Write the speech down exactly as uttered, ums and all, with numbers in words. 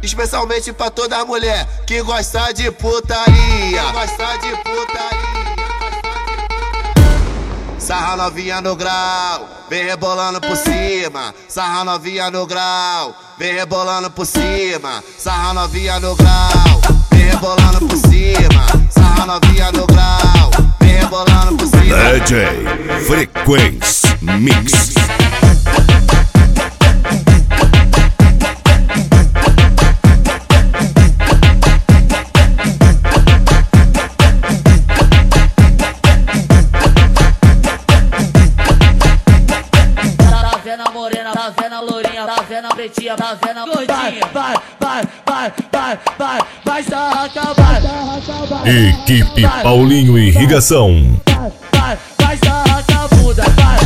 especialmente pra toda mulher que gosta de putaria. Gosta de putaria. Sarra novinha no grau, vem rebolando por cima. Sarra novinha no grau, vem rebolando por cima. Sarra novinha no grau, vem rebolando por cima. Sarra novinha no grau, vem rebolando por cima. D J Frequência Mix. Tá vendo a lourinha, tá vendo a pretinha, tá vendo a gordinha. Vai, vai, vai, vai, vai, vai, sarraca, vai, Equipe Paulinho Irrigação. vai, vai, vai, sarraca, muda, vai.